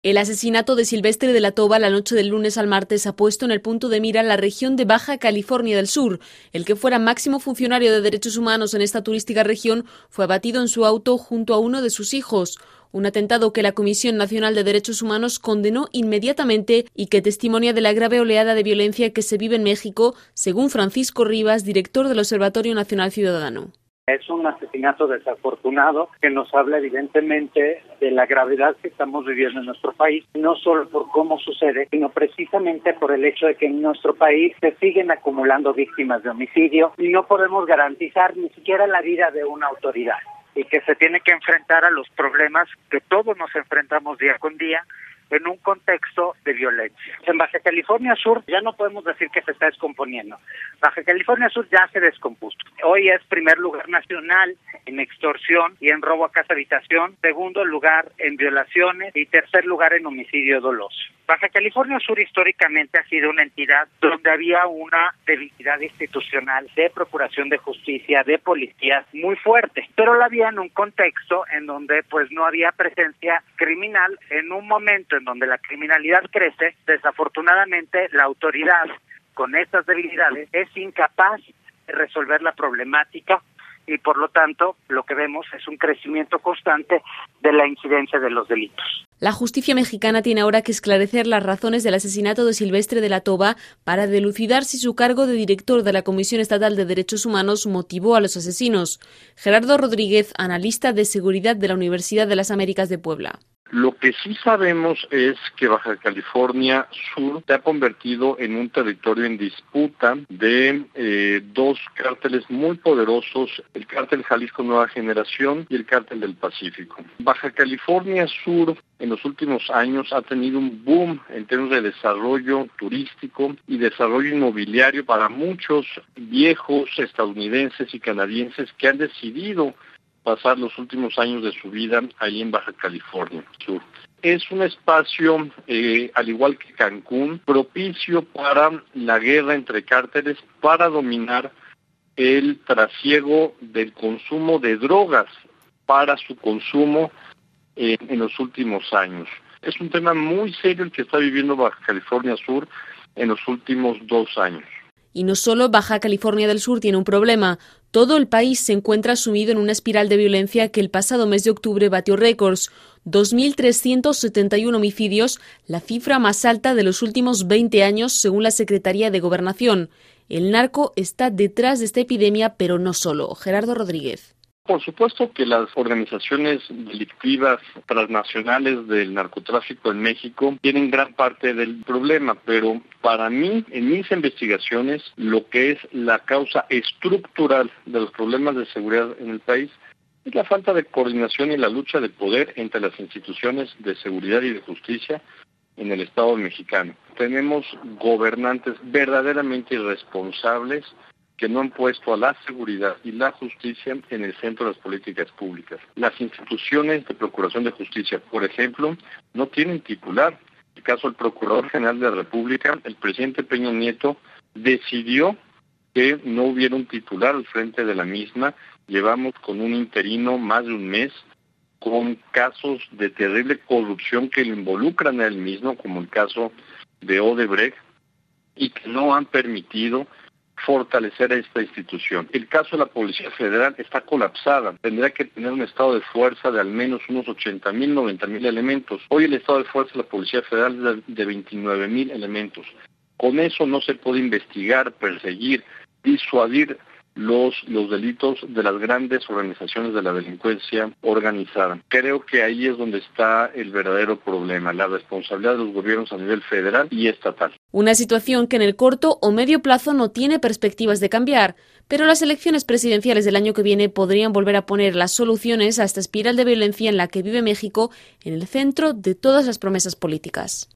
El asesinato de Silvestre de la Toba la noche del lunes al martes ha puesto en el punto de mira la región de Baja California del Sur. El que fuera máximo funcionario de derechos humanos en esta turística región fue abatido en su auto junto a uno de sus hijos. Un atentado que la Comisión Nacional de Derechos Humanos condenó inmediatamente y que testimonia de la grave oleada de violencia que se vive en México, según Francisco Rivas, director del Observatorio Nacional Ciudadano. Es un asesinato desafortunado que nos habla evidentemente de la gravedad que estamos viviendo en nuestro país, no solo por cómo sucede, sino precisamente por el hecho de que en nuestro país se siguen acumulando víctimas de homicidio y no podemos garantizar ni siquiera la vida de una autoridad y que se tiene que enfrentar a los problemas que todos nos enfrentamos día con día en un contexto de violencia. En Baja California Sur ya no podemos decir que se está descomponiendo. Baja California Sur ya se descompuso. Hoy es primer lugar nacional en extorsión y en robo a casa habitación, segundo lugar en violaciones y tercer lugar en homicidio doloso. Baja California Sur históricamente ha sido una entidad donde había una debilidad institucional de procuración de justicia, de policías muy fuerte, pero la había en un contexto en donde pues no había presencia criminal. En un momento en donde la criminalidad crece, desafortunadamente la autoridad con estas debilidades es incapaz de resolver la problemática y por lo tanto lo que vemos es un crecimiento constante de la incidencia de los delitos. La justicia mexicana tiene ahora que esclarecer las razones del asesinato de Silvestre de la Toba para dilucidar si su cargo de director de la Comisión Estatal de Derechos Humanos motivó a los asesinos. Gerardo Rodríguez, analista de seguridad de la Universidad de las Américas de Puebla. Lo que sí sabemos es que Baja California Sur se ha convertido en un territorio en disputa de dos cárteles muy poderosos, el cártel Jalisco Nueva Generación y el cártel del Pacífico. Baja California Sur en los últimos años ha tenido un boom en términos de desarrollo turístico y desarrollo inmobiliario para muchos viejos estadounidenses y canadienses que han decidido pasar los últimos años de su vida ahí en Baja California Sur. Es un espacio, al igual que Cancún, propicio para la guerra entre cárteles para dominar el trasiego del consumo de drogas para su consumo en los últimos años. Es un tema muy serio el que está viviendo Baja California Sur en los últimos 2 años. Y no solo Baja California del Sur tiene un problema. Todo el país se encuentra sumido en una espiral de violencia que el pasado mes de octubre batió récords. 2.371 homicidios, la cifra más alta de los últimos 20 años, según la Secretaría de Gobernación. El narco está detrás de esta epidemia, pero no solo. Gerardo Rodríguez. Por supuesto que las organizaciones delictivas transnacionales del narcotráfico en México tienen gran parte del problema, pero para mí, en mis investigaciones, lo que es la causa estructural de los problemas de seguridad en el país es la falta de coordinación y la lucha de poder entre las instituciones de seguridad y de justicia en el Estado mexicano. Tenemos gobernantes verdaderamente irresponsables que no han puesto a la seguridad y la justicia en el centro de las políticas públicas. Las instituciones de procuración de justicia, por ejemplo, no tienen titular. En el caso del Procurador General de la República, el presidente Peña Nieto decidió que no hubiera un titular al frente de la misma. Llevamos con un interino más de un mes, con casos de terrible corrupción que lo involucran a él mismo, como el caso de Odebrecht, y que no han permitido fortalecer a esta institución. El caso de la Policía Federal está colapsada. Tendría que tener un estado de fuerza de al menos unos 80,000, 90,000 elementos. Hoy el estado de fuerza de la Policía Federal es de 29,000 elementos. Con eso no se puede investigar, perseguir, disuadir los delitos de las grandes organizaciones de la delincuencia organizada. Creo que ahí es donde está el verdadero problema, la responsabilidad de los gobiernos a nivel federal y estatal. Una situación que en el corto o medio plazo no tiene perspectivas de cambiar, pero las elecciones presidenciales del año que viene podrían volver a poner las soluciones a esta espiral de violencia en la que vive México en el centro de todas las promesas políticas.